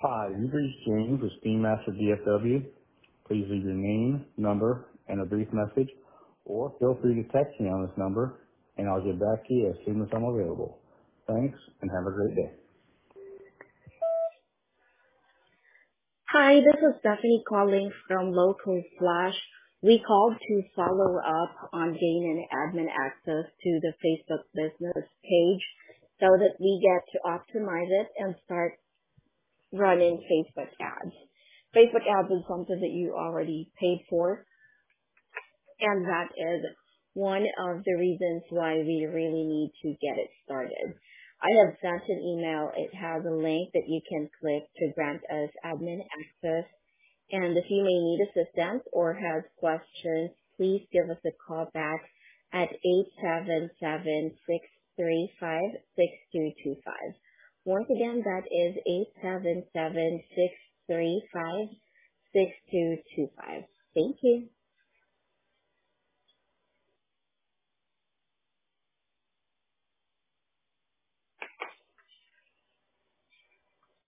Hi, you've reached James with Steam Master DFW. Please leave your name, number, and a brief message, or feel free to text me on this number, and I'll get back to you as soon as I'm available. Thanks, and have a great day. Hi, this is Stephanie calling from Local Flash. We called to follow up on gaining admin access to the Facebook business page so that we get to optimize it and start running Facebook ads. Facebook ads is something that you already paid for, and that is one of the reasons why we really need to get it started. I have sent an email. It has a link that you can click to grant us admin access. And if you may need assistance or have questions, please give us a call back at 877-635-6225. Once again, that is 877-635-6225. Thank you.